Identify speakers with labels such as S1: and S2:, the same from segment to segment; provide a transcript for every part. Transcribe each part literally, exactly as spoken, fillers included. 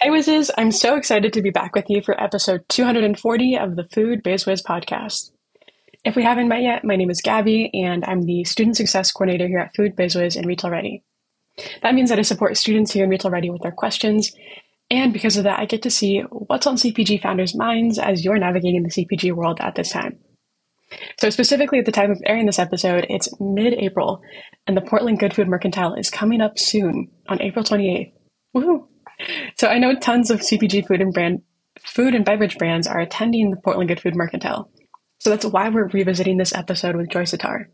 S1: Hi, Wizes. I'm so excited to be back with you for episode two hundred forty of the Food Biz Wiz podcast. If we haven't met yet, my name is Gabby, and I'm the Student Success Coordinator here at Food Biz Wiz and Retail Ready. That means that I support students here in Retail Ready with their questions, and because of that, I get to see what's on C P G founders' minds as you're navigating the C P G world at this time. So specifically at the time of airing this episode, it's mid-April, and the Portland Good Food Mercantile is coming up soon on April twenty-eighth. Woohoo! So I know tons of C P G food and brand, food and beverage brands are attending the Portland Good Food Mercantile. So that's why we're revisiting this episode with Joyce Attar.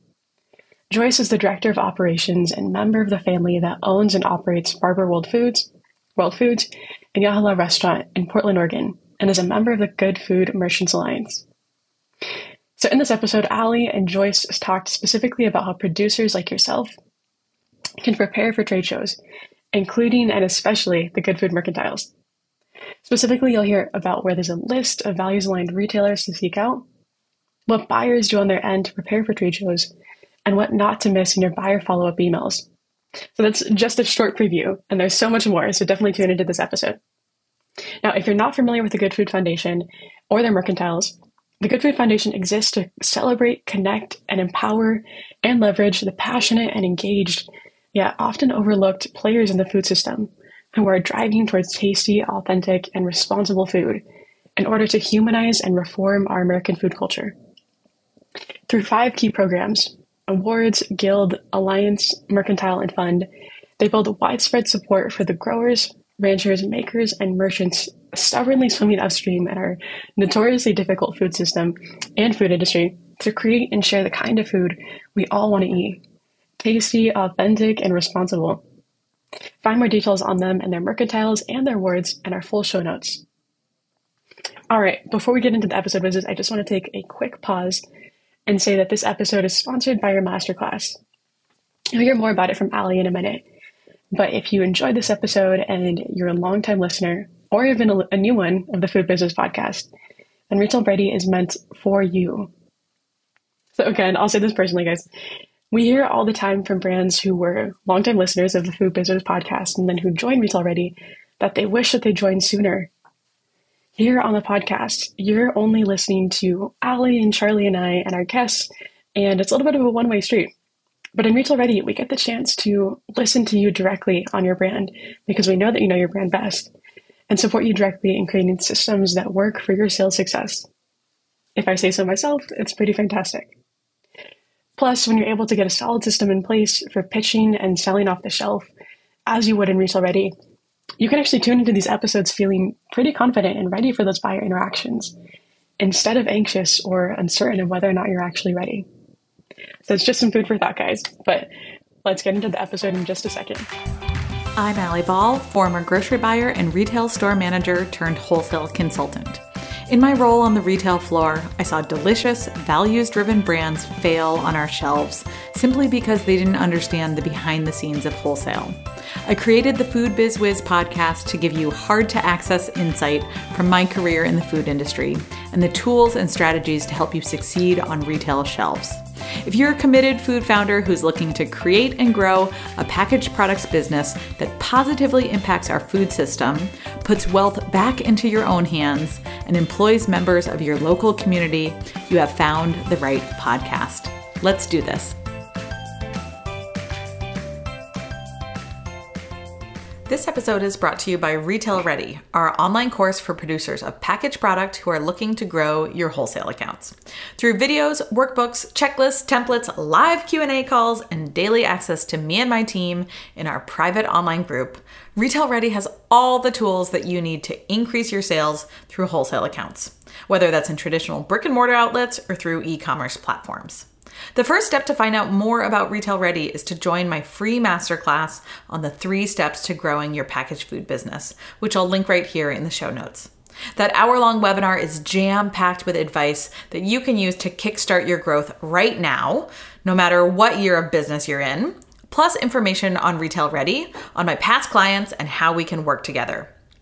S1: Joyce is the Director of Operations and member of the family that owns and operates Barber World Foods, World Foods, and Yahala Restaurant in Portland, Oregon, and is a member of the Good Food Merchants Alliance. So in this episode, Allie and Joyce talked specifically about how producers like yourself can prepare for trade shows, including and especially the Good Food Mercantiles. Specifically, you'll hear about where there's a list of values-aligned retailers to seek out, what buyers do on their end to prepare for trade shows, and what not to miss in your buyer follow-up emails. So that's just a short preview, and there's so much more, so definitely tune into this episode. Now, if you're not familiar with the Good Food Foundation or their mercantiles, the Good Food Foundation exists to celebrate, connect, and empower and leverage the passionate and engaged, yet often overlooked players in the food system who are driving towards tasty, authentic, and responsible food in order to humanize and reform our American food culture. Through five key programs, awards, guild, alliance, mercantile, and fund, they build widespread support for the growers, ranchers, makers, and merchants stubbornly swimming upstream in our notoriously difficult food system and food industry to create and share the kind of food we all want to eat. Tasty, authentic, and responsible. Find more details on them and their mercantiles and their awards in our full show notes. All right, before we get into the episode visits, I just want to take a quick pause and say that this episode is sponsored by your masterclass. You'll hear more about it from Allie in a minute. But if you enjoyed this episode and you're a longtime listener, or you've been a, a new one of the Food Business podcast, then Retail Ready is meant for you. So again, I'll say this personally, guys. We hear all the time from brands who were longtime listeners of the Food Business podcast and then who joined Retail Ready that they wish that they joined sooner. Here on the podcast, you're only listening to Allie and Charlie and I and our guests, and it's a little bit of a one-way street. But in Retail Ready, we get the chance to listen to you directly on your brand because we know that you know your brand best and support you directly in creating systems that work for your sales success. If I say so myself, it's pretty fantastic. Plus, when you're able to get a solid system in place for pitching and selling off the shelf, as you would in Retail Ready, you can actually tune into these episodes feeling pretty confident and ready for those buyer interactions, instead of anxious or uncertain of whether or not you're actually ready. So it's just some food for thought, guys, but let's get into the episode in just a second.
S2: I'm Allie Ball, former grocery buyer and retail store manager turned wholesale consultant. In my role on the retail floor, I saw delicious, values-driven brands fail on our shelves simply because they didn't understand the behind the scenes of wholesale. I created the Food Biz Wiz podcast to give you hard-to-access insight from my career in the food industry and the tools and strategies to help you succeed on retail shelves. If you're a committed food founder who's looking to create and grow a packaged products business that positively impacts our food system, puts wealth back into your own hands, and employs members of your local community, you have found the right podcast. Let's do this. This episode is brought to you by Retail Ready, our online course for producers of packaged product who are looking to grow your wholesale accounts. Through videos, workbooks, checklists, templates, live Q and A calls, and daily access to me and my team in our private online group, Retail Ready has all the tools that you need to increase your sales through wholesale accounts, whether that's in traditional brick and mortar outlets or through e-commerce platforms. The first step to find out more about Retail Ready is to join my free masterclass on the three steps to growing your packaged food business, which I'll link right here in the show notes. That hour-long webinar is jam-packed with advice that you can use to kickstart your growth right now, no matter what year of business you're in, plus information on Retail Ready, on my past clients, and how we can work together.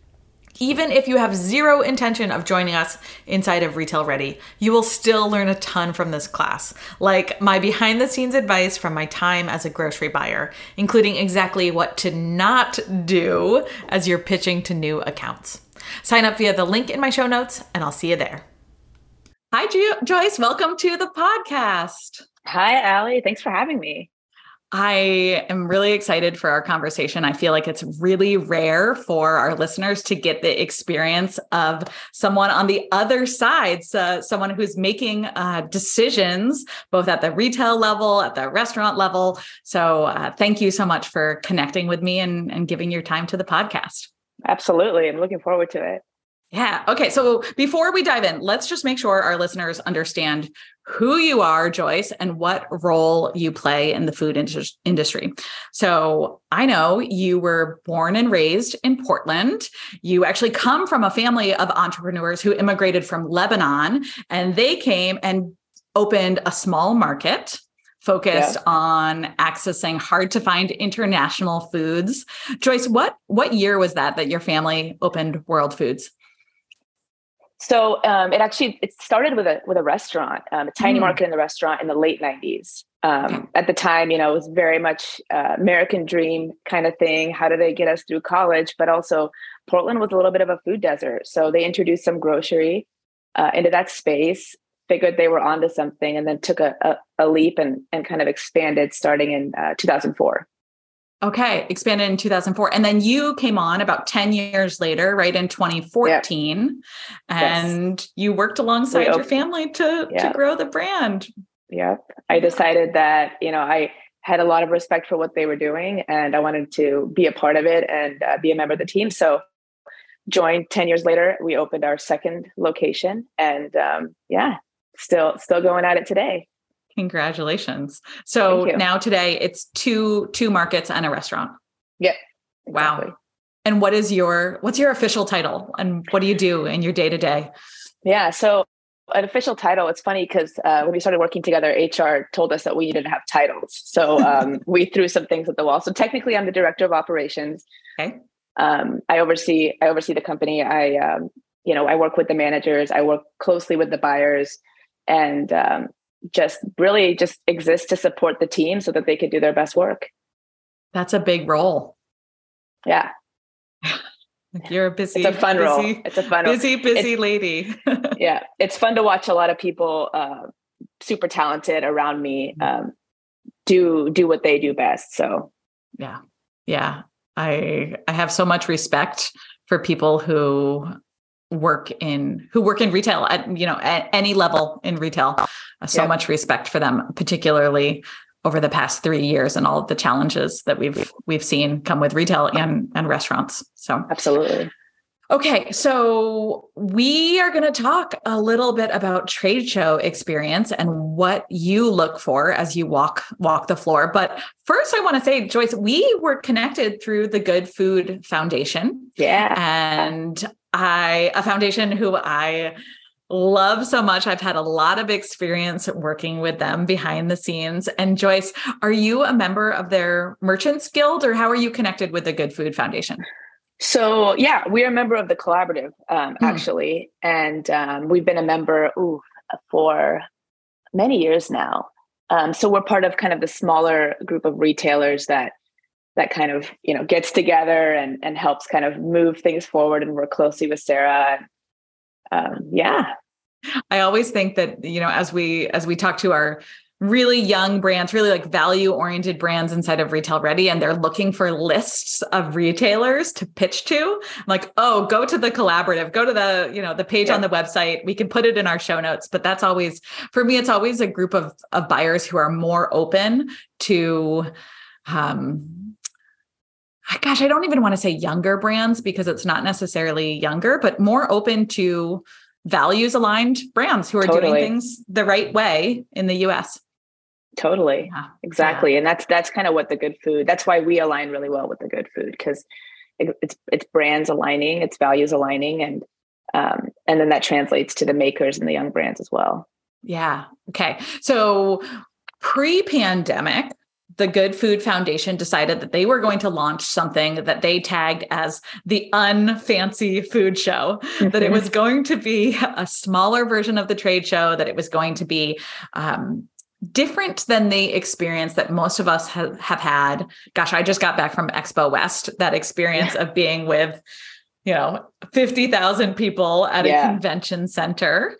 S2: Even if you have zero intention of joining us inside of Retail Ready, you will still learn a ton from this class, like my behind the scenes advice from my time as a grocery buyer, including exactly what to not do as you're pitching to new accounts. Sign up via the link in my show notes, and I'll see you there. Hi, Jo- Joyce. Welcome to the podcast.
S3: Hi, Allie. Thanks for having me.
S2: I am really excited for our conversation. I feel like it's really rare for our listeners to get the experience of someone on the other side, so someone who's making uh, decisions both at the retail level, at the restaurant level. So uh, thank you so much for connecting with me and, and giving your time to the podcast.
S3: Absolutely. I'm looking forward to it.
S2: Yeah. Okay. So before we dive in, let's just make sure our listeners understand who you are, Joyce, and what role you play in the food industry. So I know you were born and raised in Portland. You actually come from a family of entrepreneurs who immigrated from Lebanon, and they came and opened a small market focused yeah. on accessing hard to find international foods. Joyce, what, what year was that that your family opened World Foods?
S3: So um, it actually, it started with a with a restaurant, um, a tiny mm. market in the restaurant in the late nineties. Um, okay. At the time, you know, it was very much uh, American dream kind of thing. How do they get us through college? But also Portland was a little bit of a food desert. So they introduced some grocery uh, into that space, figured they were onto something, and then took a, a, a leap and, and kind of expanded starting in uh, two thousand four.
S2: Okay. Expanded in two thousand four. And then you came on about ten years later, right, in twenty fourteen. Yep. And yes. you worked alongside your family to, yep. to grow the brand.
S3: Yep. I decided that, you know, I had a lot of respect for what they were doing and I wanted to be a part of it and uh, be a member of the team. So joined ten years later, we opened our second location and um, yeah, still, still going at it today.
S2: Congratulations. So now today it's two, two markets and a restaurant.
S3: Yeah. Exactly.
S2: Wow. And what is your, what's your official title and what do you do in your day to day?
S3: Yeah. So an official title, it's funny because uh, when we started working together, H R told us that we needed to have titles. So um, we threw some things at the wall. So technically I'm the director of operations.
S2: Okay.
S3: Um, I oversee, I oversee the company. I, um, you know, I work with the managers. I work closely with the buyers and, um, just really just exist to support the team so that they could do their best work.
S2: That's a big role.
S3: Yeah.
S2: You're a busy,
S3: it's a fun
S2: busy,
S3: role. It's a fun
S2: busy,
S3: role.
S2: busy
S3: it's,
S2: lady.
S3: Yeah. It's fun to watch a lot of people, uh, super talented around me, um, do, do what they do best. So
S2: yeah. Yeah. I, I have so much respect for people who work in who work in retail at, you know, at any level in retail. So yep. much respect for them, particularly over the past three years and all of the challenges that we've, we've seen come with retail and, and restaurants. So
S3: absolutely.
S2: Okay. So we are going to talk a little bit about trade show experience and what you look for as you walk, walk the floor. But first I want to say, Joyce, we were connected through the Good Food Foundation.
S3: Yeah.
S2: And I, a foundation who I love so much. I've had a lot of experience working with them behind the scenes. And Joyce, are you a member of their Merchants Guild or how are you connected with the Good Food Foundation?
S3: So yeah, we're a member of the collaborative, um, mm. actually. And um, we've been a member ooh, for many years now. Um, so we're part of kind of the smaller group of retailers that that kind of, you know, gets together and, and helps kind of move things forward and work closely with Sarah. Um, yeah.
S2: I always think that, you know, as we, as we talk to our really young brands, really like value oriented brands inside of Retail Ready, and they're looking for lists of retailers to pitch to, I'm like, oh, go to the collaborative, go to the, you know, the page yeah. on the website. We can put it in our show notes, but that's always, for me, it's always a group of, of buyers who are more open to, um, gosh, I don't even want to say younger brands because it's not necessarily younger, but more open to values aligned brands who are totally. doing things the right way in the U S.
S3: Totally. Yeah. Exactly. Yeah. And that's, that's kind of what the Good Food, that's why we align really well with the Good Food, because it, it's, it's brands aligning, it's values aligning. And, um, and then that translates to the makers and the young brands as well.
S2: Yeah. Okay. So pre-pandemic, the Good Food Foundation decided that they were going to launch something that they tagged as the Unfancy Food Show, mm-hmm. that it was going to be a smaller version of the trade show, that it was going to be um, different than the experience that most of us have, have had. Gosh, I just got back from Expo West, that experience yeah. of being with, you know, fifty thousand people at yeah. a convention center.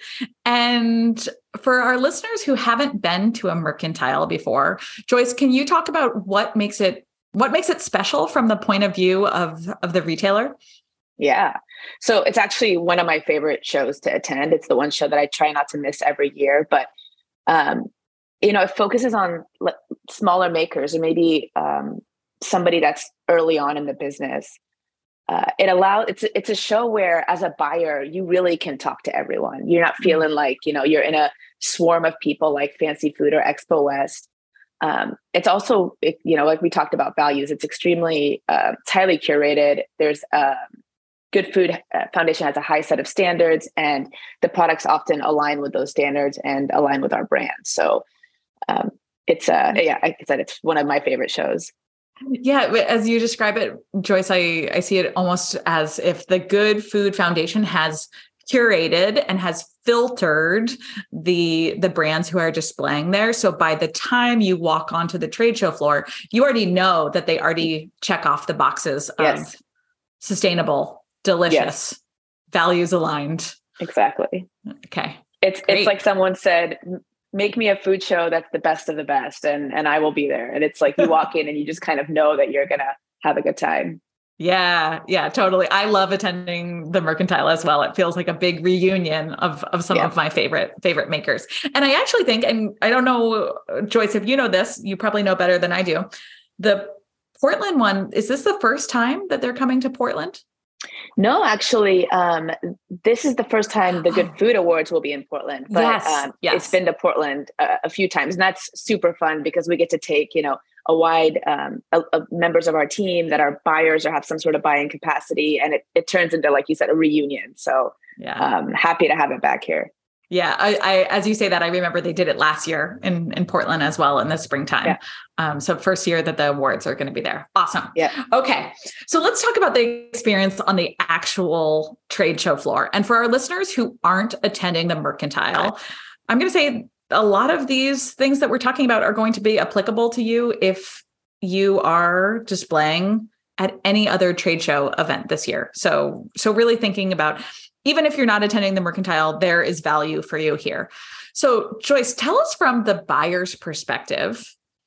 S2: And for our listeners who haven't been to a Mercantile before, Joyce, can you talk about what makes it, what makes it special from the point of view of, of the retailer?
S3: Yeah. So it's actually one of my favorite shows to attend. It's the one show that I try not to miss every year, but, um, you know, it focuses on l- smaller makers or maybe um, somebody that's early on in the business. Uh, it allows, it's, it's a show where as a buyer, you really can talk to everyone. You're not feeling like, you know, you're in a swarm of people like Fancy Food or Expo West. Um, it's also, it, you know, like we talked about values, it's extremely, uh, it's highly curated. There's a Good Food Foundation has a high set of standards, and the products often align with those standards and align with our brand. So um, it's, uh, yeah, like I said, it's one of my favorite shows.
S2: Yeah. As you describe it, Joyce, I, I see it almost as if the Good Food Foundation has curated and has filtered the, the brands who are displaying there. So by the time you walk onto the trade show floor, you already know that they already check off the boxes
S3: yes.
S2: of sustainable, delicious, yes. values aligned.
S3: Exactly.
S2: Okay.
S3: It's, Great. It's like someone said, make me a food show that's the best of the best, and and I will be there. And it's like you walk in and you just kind of know that you're going to have a good time.
S2: Yeah, yeah, totally. I love attending the Mercantile as well. It feels like a big reunion of, of some yeah. of my favorite favorite makers. And I actually think, and I don't know, Joyce, if you know this, you probably know better than I do. The Portland one, is this the first time that they're coming to Portland?
S3: No, actually, um, this is the first time the Good Food Awards will be in Portland. But
S2: yes,
S3: um,
S2: yes.
S3: it's been to Portland uh, a few times, and that's super fun because we get to take, you know, a wide um, a, a members of our team that are buyers or have some sort of buying capacity, and it, it turns into, like you said, a reunion. So yeah, um, happy to have it back here.
S2: Yeah, I, I, as you say that, I remember they did it last year in, in Portland as well in the springtime. Yeah. Um, so first year that the awards are going to be there. Awesome.
S3: Yeah.
S2: Okay. So let's talk about the experience on the actual trade show floor. And for our listeners who aren't attending the Mercantile, I'm going to say a lot of these things that we're talking about are going to be applicable to you if you are displaying at any other trade show event this year. So, so really thinking about, even if you're not attending the Mercantile, there is value for you here. So Joyce, tell us from the buyer's perspective,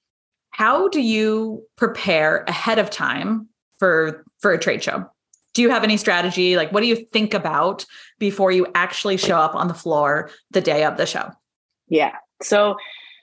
S2: how do you prepare ahead of time for, for a trade show? Do you have any strategy? Like, what do you think about before you actually show up on the floor the day of the show?
S3: Yeah. So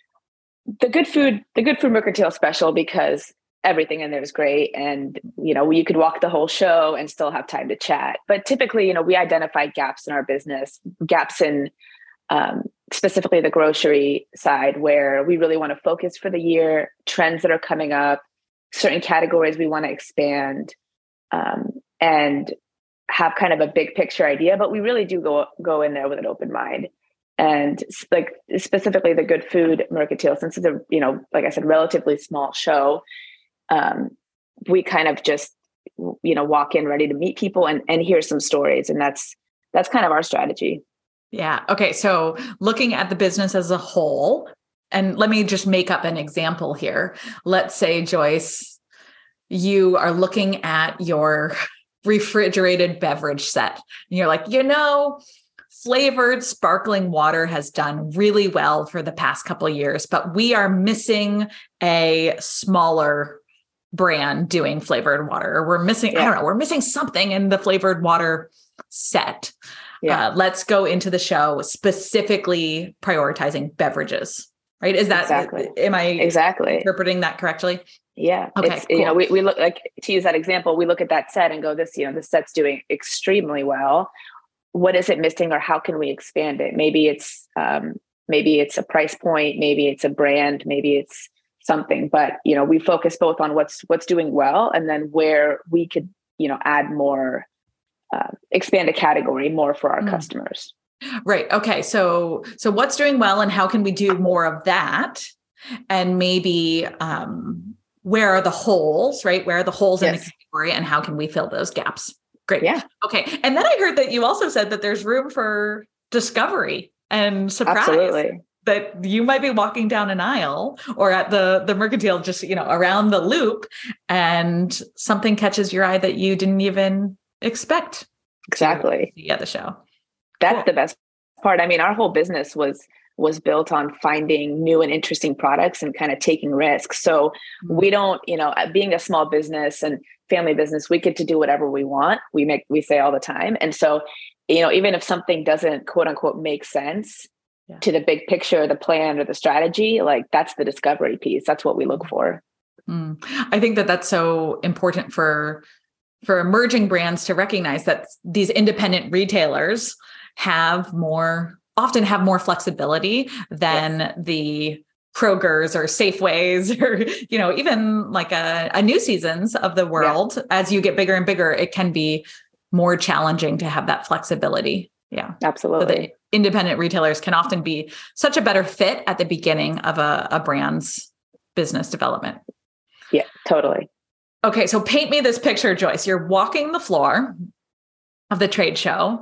S3: the Good Food, the Good Food Mercantile special, because everything in there is great. And, you know, you could walk the whole show and still have time to chat. But typically, you know, we identify gaps in our business, gaps in um, specifically the grocery side, where we really want to focus for the year, trends that are coming up, certain categories we want to expand, um, and have kind of a big picture idea. But we really do go, go in there with an open mind. And like specifically the Good Food Mercantile, since it's a, you know, like I said, relatively small show, um, we kind of just, you know, walk in ready to meet people and, and hear some stories. And that's, that's kind of our strategy.
S2: Yeah. Okay. So looking at the business as a whole, and let me just make up an example here. Let's say, Joyce, you are looking at your refrigerated beverage set and you're like, you know, flavored sparkling water has done really well for the past couple of years, but we are missing a smaller brand doing flavored water, or we're missing, yeah. I don't know, we're missing something in the flavored water set. Yeah. Uh, let's go into the show specifically prioritizing beverages, right? Is that,
S3: exactly.
S2: am I
S3: exactly
S2: interpreting that correctly?
S3: Yeah.
S2: Okay.
S3: It's,
S2: cool.
S3: You know, we, we look like, to use that example, we look at that set and go, this, you know, the set's doing extremely well. What is it missing, or how can we expand it? Maybe it's, um, maybe it's a price point, maybe it's a brand, maybe it's something, but, you know, we focus both on what's, what's doing well, and then where we could, you know, add more, uh, expand a category more for our mm. customers.
S2: Right. Okay. So, so what's doing well and how can we do more of that? and maybe um, where are the holes, right? Where are the holes yes. in the category, and how can we fill those gaps? Great.
S3: Yeah.
S2: Okay. And then I heard that you also said that there's room for discovery and surprise.
S3: Absolutely.
S2: That you might be walking down an aisle or at the, the Mercantile, just, you know, around the loop, and something catches your eye that you didn't even expect.
S3: Exactly.
S2: Yeah, the show.
S3: That's
S2: cool.
S3: the best part. I mean, our whole business was was built on finding new and interesting products and kind of taking risks. So mm-hmm. we don't, you know, being a small business and family business, we get to do whatever we want. We make, we say all the time. And so, you know, even if something doesn't quote unquote make sense yeah. to the big picture, the plan or the strategy, like that's the discovery piece. That's what we look for.
S2: Mm. I think that that's so important for, for emerging brands to recognize that these independent retailers have more often have more flexibility than yes. the Krogers or Safeways or, you know, even like a, a New Seasons of the world. Yeah. As you get bigger and bigger, it can be more challenging to have that flexibility. Yeah,
S3: absolutely.
S2: So the independent retailers can often be such a better fit at the beginning of a, a brand's business development.
S3: Yeah, totally.
S2: Okay. So paint me this picture, Joyce. You're walking the floor of the trade show.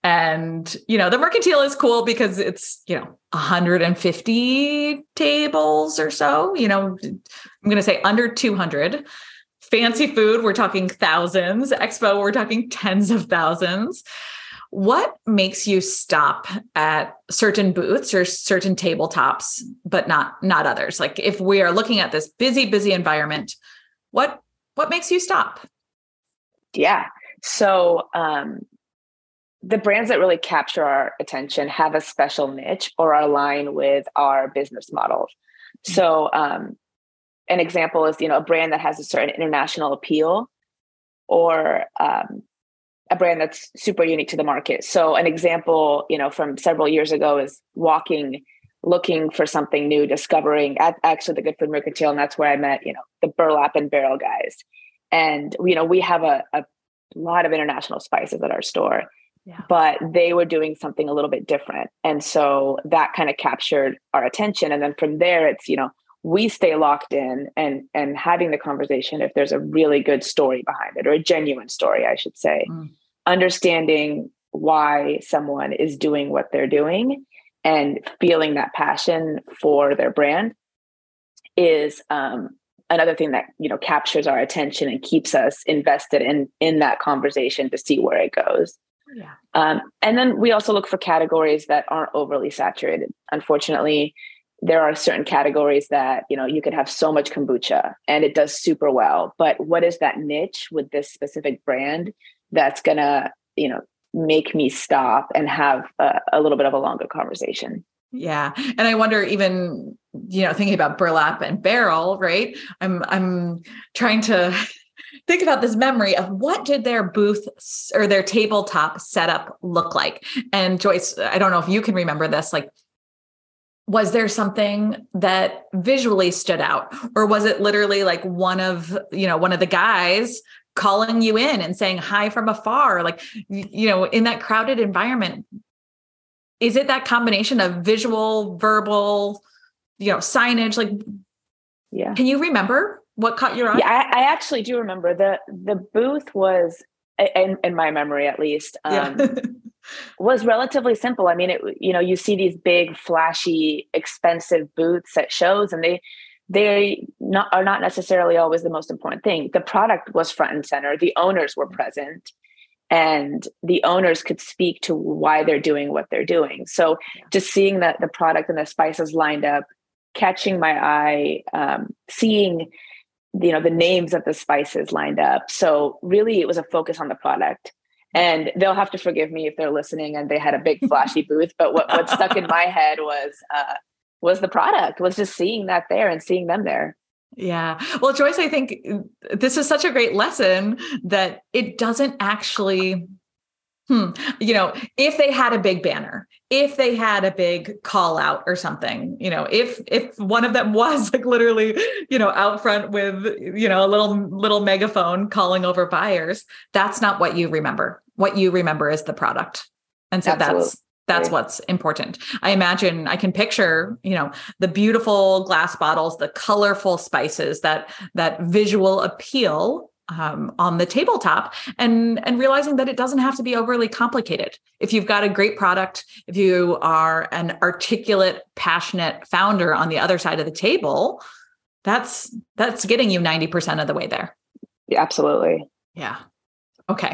S2: And, you know, the Mercantile is cool because it's, you know, one hundred fifty tables or so, you know, I'm going to say under two hundred. Fancy food, we're talking thousands. Expo, we're talking tens of thousands. What makes you stop at certain booths or certain tabletops, but not, not others? Like if we are looking at this busy, busy environment, what, what makes you stop?
S3: Yeah. So um, the brands that really capture our attention have a special niche or align with our business model. Mm-hmm. So um, an example is, you know, a brand that has a certain international appeal, or um, a brand that's super unique to the market. So an example, you know, from several years ago is walking, looking for something new, discovering at actually the Good Food Mercantile. And that's where I met, you know, the Burlap and Barrel guys. And, you know, we have a, a lot of international spices at our store, yeah. but they were doing something a little bit different. And so that kind of captured our attention. And then from there, it's, you know, we stay locked in and, and having the conversation if there's a really good story behind it, or a genuine story, I should say, mm. understanding why someone is doing what they're doing and feeling that passion for their brand is, um, another thing that, you know, captures our attention and keeps us invested in, in that conversation to see where it goes.
S2: Yeah.
S3: Um, and then we also look for categories that aren't overly saturated. Unfortunately, there are certain categories that, you know, you could have so much kombucha and it does super well, but what is that niche with this specific brand that's gonna, you know, make me stop and have a, a little bit of a longer conversation?
S2: Yeah. And I wonder, even, you know, thinking about Burlap and Barrel, right? I'm, I'm trying to think about this memory of what did their booth or their tabletop setup look like? And Joyce, I don't know if you can remember this, like, was there something that visually stood out, or was it literally like one of, you know, one of the guys calling you in and saying hi from afar? Like, you know, in that crowded environment, is it that combination of visual, verbal, you know, signage? Like,
S3: yeah.
S2: Can you remember what caught your eye?
S3: Yeah, I, I actually do remember. The the booth was, in, in my memory at least, um, yeah. was relatively simple. I mean, it, you know, you see these big, flashy, expensive booths at shows, and they they not, are not necessarily always the most important thing. The product was front and center. The owners were present. And the owners could speak to why they're doing what they're doing. So yeah. just seeing that the product and the spices lined up, catching my eye, um, seeing, you know, the names of the spices lined up. So really it was a focus on the product. And they'll have to forgive me if they're listening and they had a big flashy booth. But what, what stuck in my head was, uh, was the product, was just seeing that there and seeing them there.
S2: Yeah. Well, Joyce, I think this is such a great lesson that it doesn't actually, hmm, you know, if they had a big banner, if they had a big call out or something, you know, if, if one of them was like literally, you know, out front with, you know, a little, little megaphone calling over buyers, that's not what you remember. What you remember is the product. And so Absolutely. that's, that's what's important. I imagine I can picture, you know, the beautiful glass bottles, the colorful spices, that, that visual appeal um, on the tabletop, and, and realizing that it doesn't have to be overly complicated. If you've got a great product, if you are an articulate, passionate founder on the other side of the table, that's, that's getting you ninety percent of the way there.
S3: Yeah, absolutely.
S2: Yeah. Okay.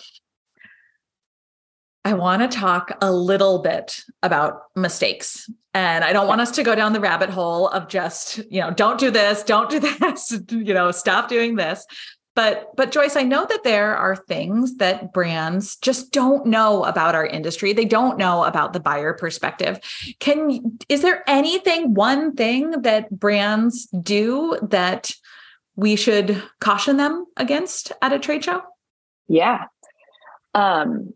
S2: I want to talk a little bit about mistakes. And I don't want us to go down the rabbit hole of just, you know, don't do this, don't do this, you know, stop doing this. But, but Joyce, I know that there are things that brands just don't know about our industry. They don't know about the buyer perspective. Can, is there anything, one thing that brands do that we should caution them against at a trade show?
S3: Yeah. Um,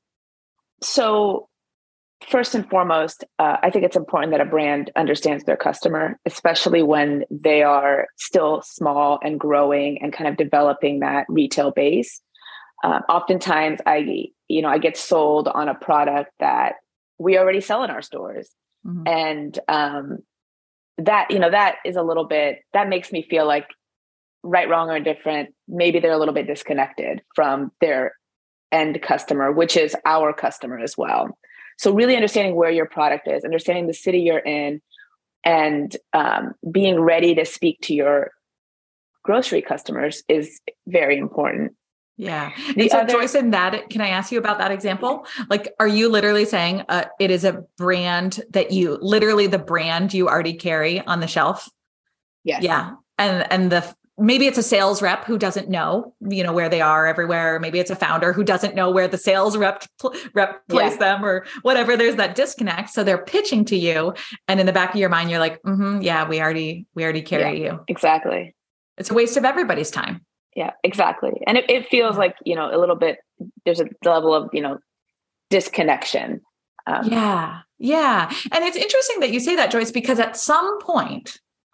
S3: So first and foremost, uh, I think it's important that a brand understands their customer, especially when they are still small and growing and kind of developing that retail base. Uh, oftentimes I, you know, I get sold on a product that we already sell in our stores. Mm-hmm. And um, that, you know, that is a little bit, that makes me feel like right, wrong, or indifferent. Maybe they're a little bit disconnected from their end customer, which is our customer as well. So really understanding where your product is, understanding the city you're in, and um, being ready to speak to your grocery customers is very important.
S2: Yeah. The and so other, Joyce, in that, can I ask you about that example? Like, are you literally saying uh, it is a brand that you, literally the brand you already carry on the shelf?
S3: Yes.
S2: Yeah. And, and the, maybe it's a sales rep who doesn't know, you know, where they are everywhere. Maybe it's a founder who doesn't know where the sales rep rep placed yeah. them or whatever. There's that disconnect. So they're pitching to you, and in the back of your mind, you're like, mm-hmm, yeah, we already, we already carry
S3: yeah,
S2: you.
S3: Exactly.
S2: It's a waste of everybody's time.
S3: Yeah, exactly. And it, it feels like, you know, a little bit, there's a level of, you know, disconnection.
S2: Um, yeah. Yeah. And it's interesting that you say that, Joyce, because at some point,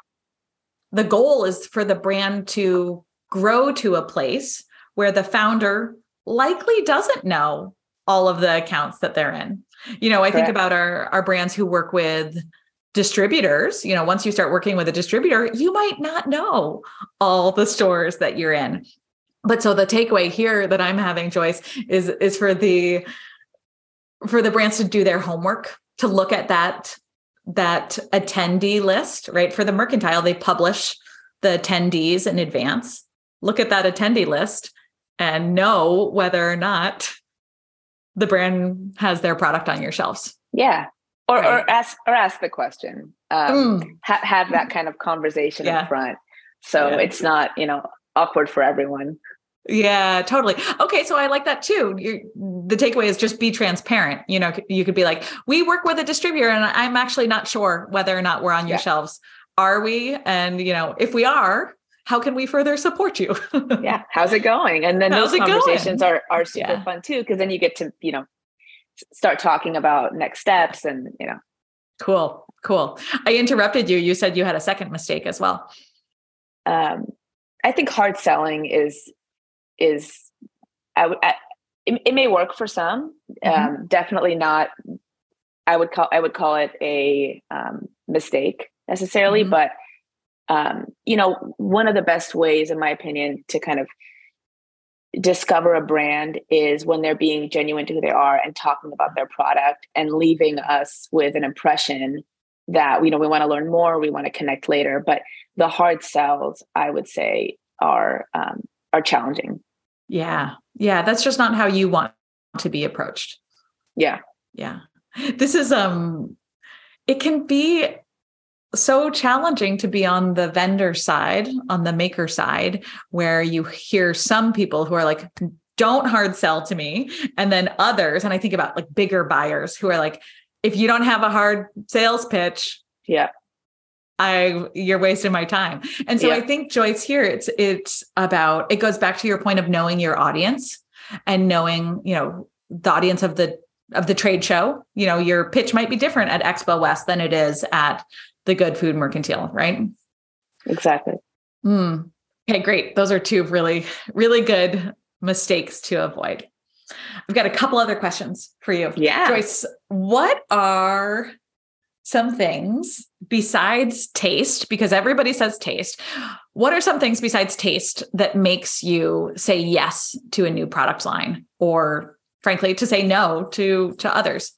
S2: the goal is for the brand to grow to a place where the founder likely doesn't know all of the accounts that they're in. You know, I Correct. think about our, our brands who work with distributors. You know, once you start working with a distributor, you might not know all the stores that you're in. But so the takeaway here that I'm having, Joyce, is, is for the, for the brands to do their homework, to look at that that attendee list, right? For the Mercantile, they publish the attendees in advance. Look at that attendee list and know whether or not the brand has their product on your shelves.
S3: Yeah. Or, right. or ask, or ask the question, um, mm. ha- have that kind of conversation yeah. up front. So yeah. it's not, you know, awkward for everyone.
S2: Yeah, totally. Okay. So I like that too. You're, the takeaway is just be transparent. You know, you could be like, we work with a distributor and I'm actually not sure whether or not we're on your yeah. shelves. Are we? And, you know, if we are, how can we further support you?
S3: yeah. How's it going? And then How's those conversations going? are, are super yeah. fun too. Cause then you get to, you know, start talking about next steps and, you know.
S2: Cool. Cool. I interrupted you. You said you had a second mistake as well.
S3: Um, I think hard selling is, is I would, I, it, it may work for some, mm-hmm. um, definitely not, I would call, I would call it a, um, mistake necessarily, mm-hmm. but, um, you know, one of the best ways, in my opinion, to kind of discover a brand is when they're being genuine to who they are and talking about their product and leaving us with an impression that, you know, we want to learn more, we want to connect later, but the hard sells, I would say, are, um, are challenging.
S2: Yeah. Yeah. That's just not how you want to be approached.
S3: Yeah.
S2: Yeah. This is, um, it can be so challenging to be on the vendor side, on the maker side, where you hear some people who are like, don't hard sell to me. And then others, and I think about like bigger buyers who are like, if you don't have a hard sales pitch,
S3: yeah,
S2: I, you're wasting my time. And so yeah. I think, Joyce, here it's, it's about, it goes back to your point of knowing your audience and knowing, you know, the audience of the, of the trade show. You know, your pitch might be different at Expo West than it is at the Good Food Mercantile, right?
S3: Exactly.
S2: Mm. Okay, great. Those are two really, really good mistakes to avoid. I've got a couple other questions for you.
S3: Yeah.
S2: Joyce, what are some things besides taste, because everybody says taste, what are some things besides taste that makes you say yes to a new product line, or frankly, to say no to, to others?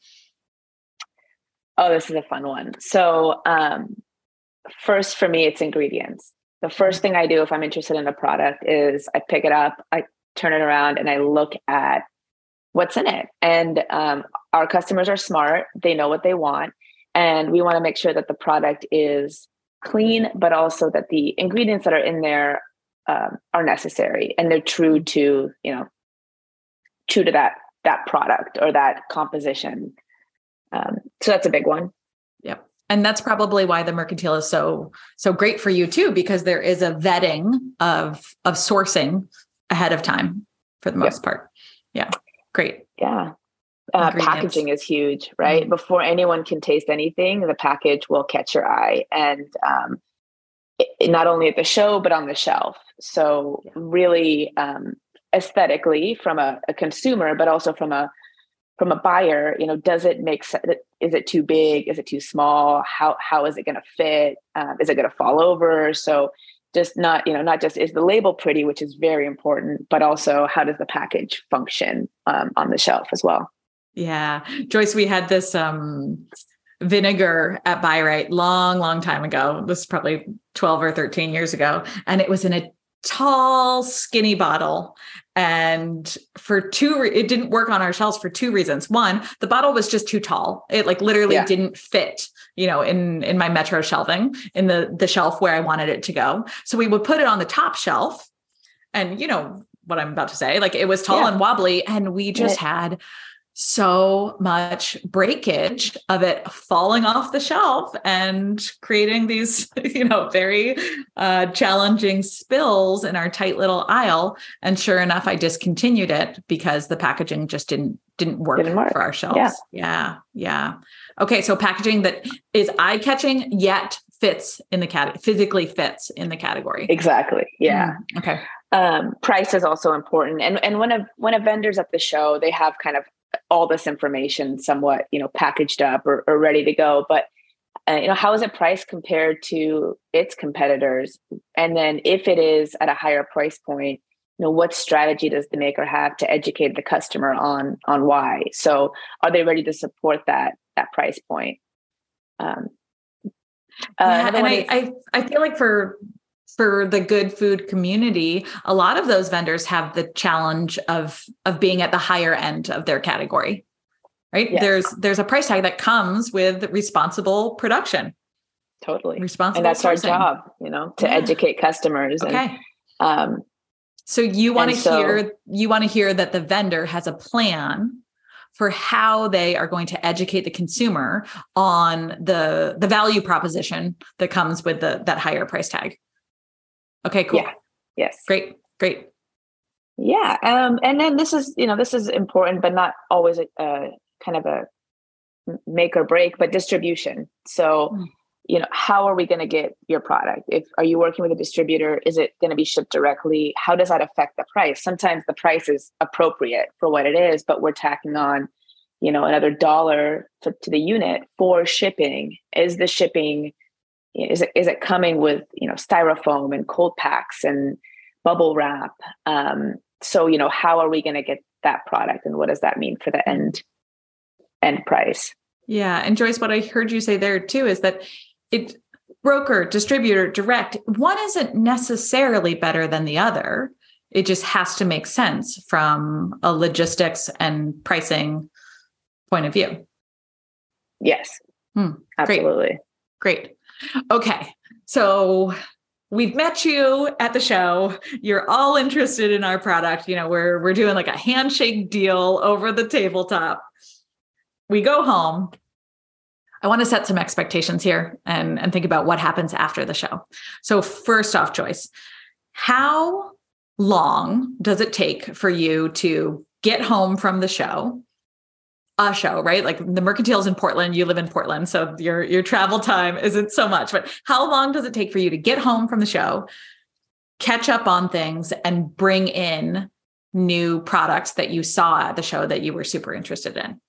S3: Oh, this is a fun one. So um, first for me, it's ingredients. The first thing I do if I'm interested in a product is I pick it up, I turn it around, and I look at what's in it. And um, our customers are smart. They know what they want. And we want to make sure that the product is clean, but also that the ingredients that are in there um, are necessary and they're true to, you know, true to that, that product or that composition. Um, so that's a big one.
S2: Yep. And that's probably why the Mercantile is so, so great for you too, because there is a vetting of, of sourcing ahead of time for the most yep. part. Yeah. Great.
S3: Yeah. Uh, packaging is huge, right? Mm-hmm. Before anyone can taste anything, the package will catch your eye, and um, it, not only at the show, but on the shelf. So yeah. really um, aesthetically from a, a consumer, but also from a, from a buyer, you know, does it make sense? Is it too big? Is it too small? How, how is it going to fit? Um, is it going to fall over? So just not, you know, not just is the label pretty, which is very important, but also how does the package function um, on the shelf as well?
S2: Yeah. Joyce, we had this um, vinegar at Bi-Rite long, long time ago. This is probably twelve or thirteen years ago. And it was in a tall, skinny bottle. And for two, re- it didn't work on our shelves for two reasons. One, the bottle was just too tall. It like literally yeah. didn't fit, you know, in, in my Metro shelving, in the, the shelf where I wanted it to go. So we would put it on the top shelf, and you know what I'm about to say, like it was tall yeah. and wobbly, and we just yeah. had so much breakage of it falling off the shelf and creating these, you know, very uh, challenging spills in our tight little aisle. And sure enough, I discontinued it because the packaging just didn't didn't work, didn't work. for our shelves. Yeah. yeah, yeah. Okay, so packaging that is eye-catching yet fits in the cat physically fits in the category.
S3: Exactly. Yeah.
S2: Mm, okay.
S3: Um, price is also important, and and when a when a vendor's at the show, they have kind of all this information somewhat, you know, packaged up or, or ready to go. But, uh, you know, how is it priced compared to its competitors? And then if it is at a higher price point, you know, what strategy does the maker have to educate the customer on, on why? So are they ready to support that, that price point? Um,
S2: uh, yeah, and I, is- I, I feel like for, for the good food community, a lot of those vendors have the challenge of, of being at the higher end of their category, right? Yes. There's, there's a price tag that comes with responsible production.
S3: Totally.
S2: Responsible.
S3: And that's
S2: sourcing.
S3: Our job, you know, to
S2: yeah.
S3: educate customers.
S2: Okay.
S3: And, um,
S2: so you want to
S3: so,
S2: hear, you want to hear that the vendor has a plan for how they are going to educate the consumer on the, the value proposition that comes with the, that higher price tag. Okay, cool.
S3: Yeah. Yes.
S2: Great. Great.
S3: Yeah. Um, and then this is, you know, this is important, but not always a, a kind of a make or break, but distribution. So, mm. you know, how are we going to get your product? If, are you working with a distributor? Is it going to be shipped directly? How does that affect the price? Sometimes the price is appropriate for what it is, but we're tacking on, you know, another dollar to, to the unit for shipping. Is the shipping Is it, is it coming with, you know, styrofoam and cold packs and bubble wrap? Um, so, you know, how are we going to get that product, and what does that mean for the end, end price?
S2: Yeah. And Joyce, what I heard you say there too, is that it broker, distributor, direct, one isn't necessarily better than the other. It just has to make sense from a logistics and pricing point of view.
S3: Yes,
S2: hmm.
S3: absolutely.
S2: Great. Great. Okay. So we've met you at the show. You're all interested in our product. You know, we're, we're doing like a handshake deal over the tabletop. We go home. I want to set some expectations here and, and think about what happens after the show. So first off, Joyce, how long does it take for you to get home from the show? A show, right? Like the Mercantile's in Portland, you live in Portland, so your, your travel time isn't so much, but how long does it take for you to get home from the show, catch up on things, and bring in new products that you saw at the show that you were super interested in?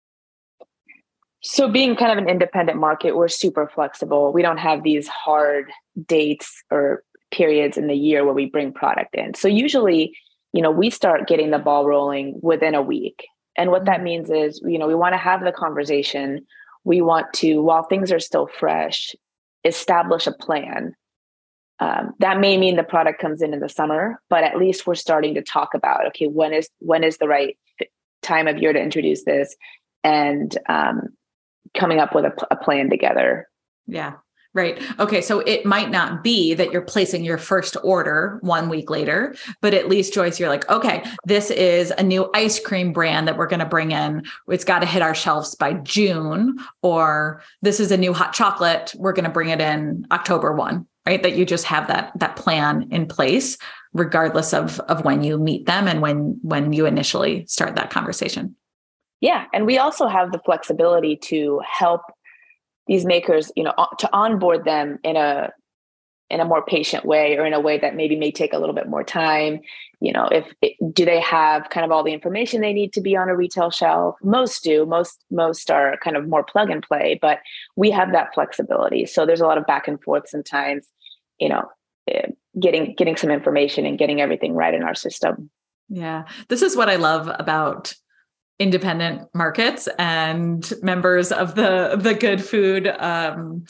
S3: So being kind of an independent market, we're super flexible. We don't have these hard dates or periods in the year where we bring product in. So usually, you know, we start getting the ball rolling within a week. And what that means is, you know, we want to have the conversation. We want to, while things are still fresh, establish a plan. Um, that may mean the product comes in in the summer, but at least we're starting to talk about, okay, when is when is the right time of year to introduce this, and um, coming up with a, a plan together.
S2: Yeah. Right. Okay. So it might not be that you're placing your first order one week later, but at least, Joyce, you're like, okay, this is a new ice cream brand that we're going to bring in. It's got to hit our shelves by June, or this is a new hot chocolate. We're going to bring it in October first, right? That you just have that, that plan in place, regardless of, of when you meet them and when, when you initially start that conversation.
S3: Yeah. And we also have the flexibility to help these makers, you know, to onboard them in a, in a more patient way, or in a way that maybe may take a little bit more time. You know, if, it, do they have kind of all the information they need to be on a retail shelf? Most do, most, most are kind of more plug and play, but we have that flexibility. So there's a lot of back and forth sometimes, you know, getting, getting some information and getting everything right in our system.
S2: Yeah. This is what I love about independent markets and members of the, the good food. Um,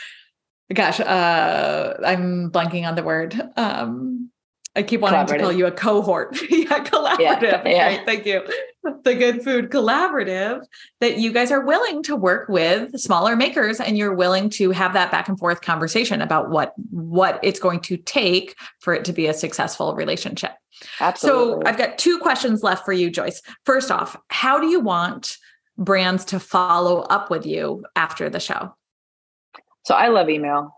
S2: gosh, uh, I'm blanking on the word. Um, I keep wanting to call you a cohort. yeah, collaborative. Yeah, yeah. Right, thank you. The Good Food Collaborative, that you guys are willing to work with smaller makers, and you're willing to have that back and forth conversation about what, what it's going to take for it to be a successful relationship.
S3: Absolutely.
S2: So I've got two questions left for you, Joyce. First off, how do you want brands to follow up with you after the show?
S3: So I love email.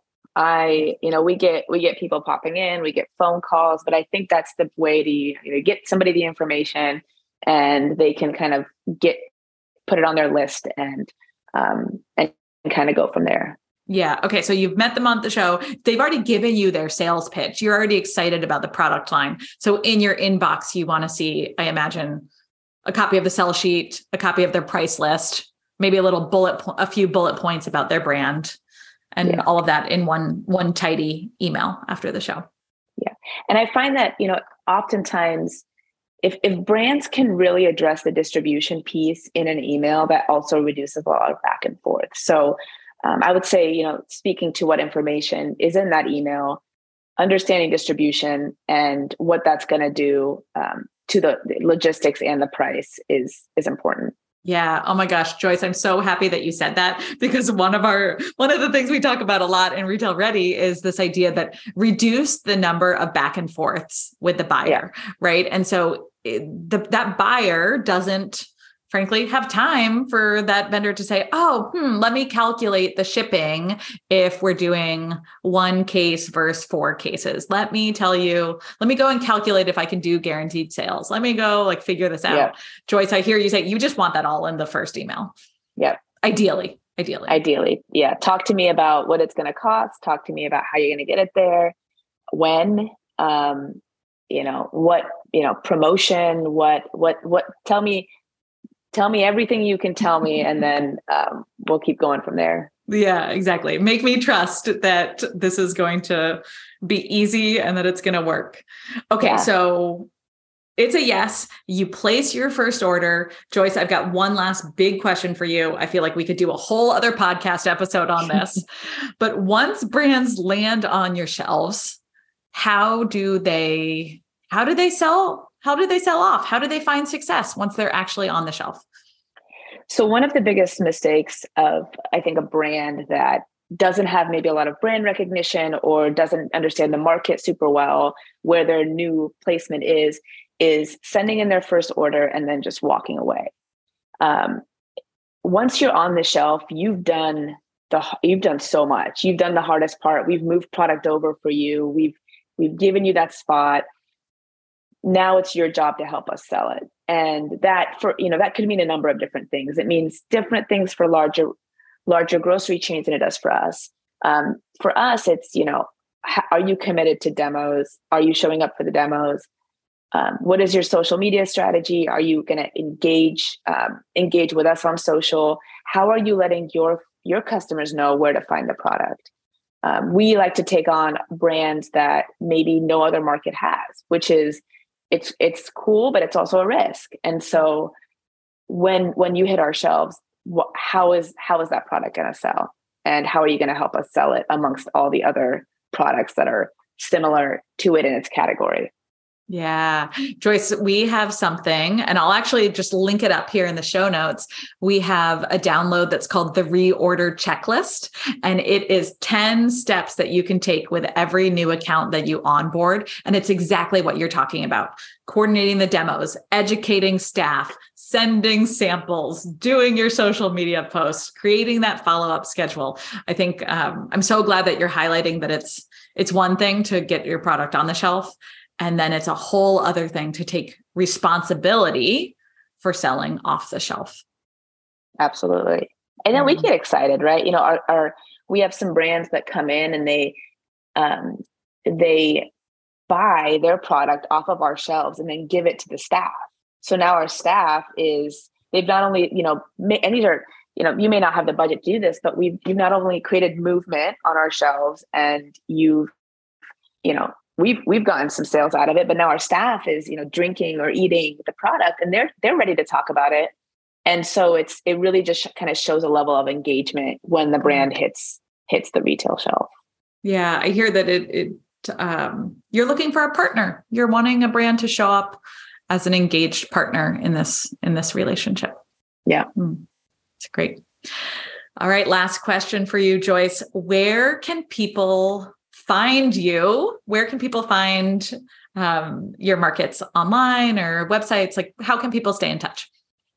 S3: I, you know, we get, we get people popping in, we get phone calls, but I think that's the way to, you know, get somebody the information, and they can kind of get, put it on their list, and, um, and kind of go from there.
S2: Yeah. Okay. So you've met them on the show. They've already given you their sales pitch. You're already excited about the product line. So in your inbox, you want to see, I imagine, a copy of the sell sheet, a copy of their price list, maybe a little bullet, a few bullet points about their brand, and yeah. all of that in one, one tidy email after the show.
S3: Yeah. And I find that, you know, oftentimes if, if brands can really address the distribution piece in an email, that also reduces a lot of back and forth. So um, I would say, you know, speaking to what information is in that email, understanding distribution and what that's going to do um, to the logistics and the price is, is important.
S2: Yeah. Oh my gosh, Joyce, I'm so happy that you said that, because one of our, one of the things we talk about a lot in Retail Ready is this idea that reduce the number of back and forths with the buyer, yeah. right? And so it, the, that buyer doesn't, frankly, have time for that vendor to say, oh, hmm, let me calculate the shipping if we're doing one case versus four cases. Let me tell you, let me go and calculate if I can do guaranteed sales. Let me go like figure this out. Yeah. Joyce, I hear you say you just want that all in the first email.
S3: Yeah.
S2: Ideally, ideally.
S3: Ideally. Yeah. Talk to me about what it's going to cost. Talk to me about how you're going to get it there. When, um, you know, what, you know, promotion, what, what, what, tell me, Tell me everything you can tell me, and then um, we'll keep going from there.
S2: Yeah, exactly. Make me trust that this is going to be easy and that it's going to work. Okay, yeah. So it's a yes. You place your first order. Joyce, I've got one last big question for you. I feel like we could do a whole other podcast episode on this. But once brands land on your shelves, how do they, how do they sell? How do they sell off? How do they find success once they're actually on the shelf?
S3: So one of the biggest mistakes of, I think, a brand that doesn't have maybe a lot of brand recognition or doesn't understand the market super well, where their new placement is, is sending in their first order and then just walking away. Um, once you're on the shelf, you've done the you've done so much. You've done the hardest part. We've moved product over for you. We've we've given you that spot. Now it's your job to help us sell it. And that for, you know, that could mean a number of different things. It means different things for larger, larger grocery chains than it does for us. Um, for us, it's, you know, how, are you committed to demos? Are you showing up for the demos? um, what is your social media strategy? Are you going to engage um, engage with us on social? How are you letting your your customers know where to find the product? Um, we like to take on brands that maybe no other market has, which is it's it's cool, but it's also a risk. And so when when you hit our shelves, what, how is how is that product going to sell? And how are you going to help us sell it amongst all the other products that are similar to it in its category?
S2: Yeah. Joyce, we have something, and I'll actually just link it up here in the show notes. We have a download that's called the Reorder Checklist, and it is ten steps that you can take with every new account that you onboard. And it's exactly what you're talking about: coordinating the demos, educating staff, sending samples, doing your social media posts, creating that follow-up schedule. I think um, I'm so glad that you're highlighting that it's it's one thing to get your product on the shelf, and then it's a whole other thing to take responsibility for selling off the shelf.
S3: Absolutely. And then mm-hmm. we get excited, right? You know, our, our we have some brands that come in and they um, they buy their product off of our shelves and then give it to the staff. So now our staff is, they've not only, you know, and these are, you know, you may not have the budget to do this, but we've, you've not only created movement on our shelves and you've, you know, we've, we've gotten some sales out of it, but now our staff is, you know, drinking or eating the product and they're, they're ready to talk about it. And so it's, it really just kind of shows a level of engagement when the brand hits, hits the retail shelf.
S2: Yeah. I hear that it, it, um, you're looking for a partner. You're wanting a brand to show up as an engaged partner in this, in this relationship.
S3: Yeah.
S2: Mm, it's great. All right. Last question for you, Joyce. Where can people find you? Where can people find um, your markets online or websites? Like, how can people stay in touch?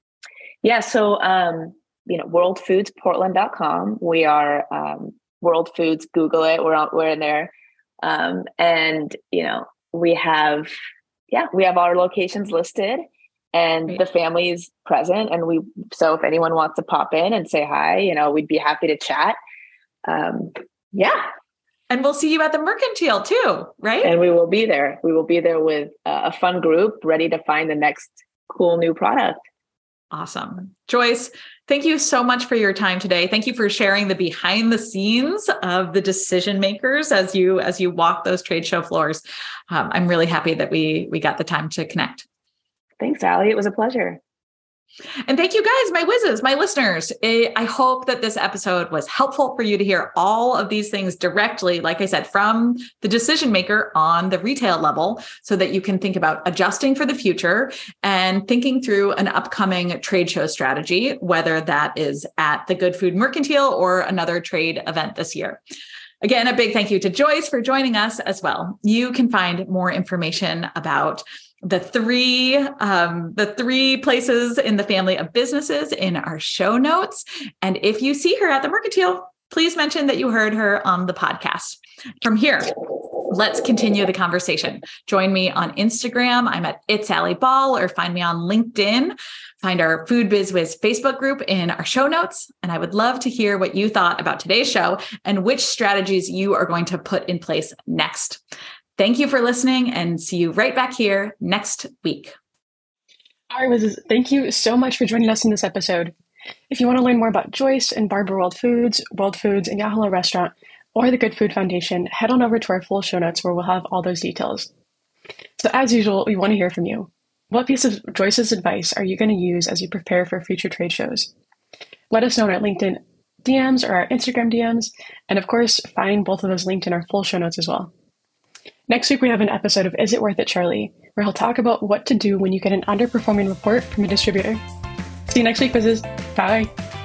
S3: Yeah. So, um, you know, world foods portland dot com. We are um, World Foods. Google it. We're out, we're in there. Um, and, you know, we have, yeah, we have our locations listed and Great. The family is present. And we, so if anyone wants to pop in and say hi, you know, we'd be happy to chat. Um, yeah.
S2: And we'll see you at the Mercantile too, right?
S3: And we will be there. We will be there with a fun group ready to find the next cool new product.
S2: Awesome. Joyce, thank you so much for your time today. Thank you for sharing the behind the scenes of the decision makers as you as you walk those trade show floors. Um, I'm really happy that we we got the time to connect.
S3: Thanks, Allie. It was a pleasure.
S2: And thank you guys, my whizzes, my listeners. I hope that this episode was helpful for you to hear all of these things directly, like I said, from the decision maker on the retail level, so that you can think about adjusting for the future and thinking through an upcoming trade show strategy, whether that is at the Good Food Mercantile or another trade event this year. Again, a big thank you to Joyce for joining us as well. You can find more information about the three, um, the three places in the family of businesses in our show notes. And if you see her at the Mercantile, please mention that you heard her on the podcast. From here, let's continue the conversation. Join me on Instagram. I'm at It's Allie Ball, or find me on LinkedIn. Find our Food Biz Wiz Facebook group in our show notes. And I would love to hear what you thought about today's show and which strategies you are going to put in place next. Thank you for listening, and see you right back here next week.
S1: All right, Wiz, thank you so much for joining us in this episode. If you want to learn more about Joyce and Barbara World Foods, World Foods, and Yahala Restaurant, or the Good Food Foundation, head on over to our full show notes where we'll have all those details. So as usual, we want to hear from you. What piece of Joyce's advice are you going to use as you prepare for future trade shows? Let us know in our LinkedIn D Ms or our Instagram D Ms, and of course, find both of those linked in our full show notes as well. Next week, we have an episode of Is It Worth It, Charlie?, where he'll talk about what to do when you get an underperforming report from a distributor. See you next week, Wizzes. Bye.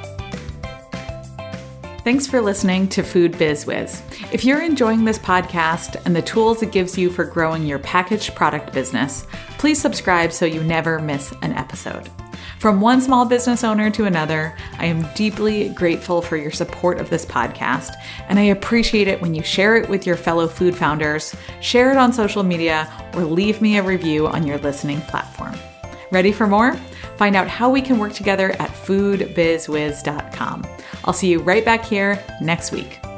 S2: Thanks for listening to Food Biz Wiz. If you're enjoying this podcast and the tools it gives you for growing your packaged product business, please subscribe so you never miss an episode. From one small business owner to another, I am deeply grateful for your support of this podcast, and I appreciate it when you share it with your fellow food founders, share it on social media, or leave me a review on your listening platform. Ready for more? Find out how we can work together at food biz wiz dot com. I'll see you right back here next week.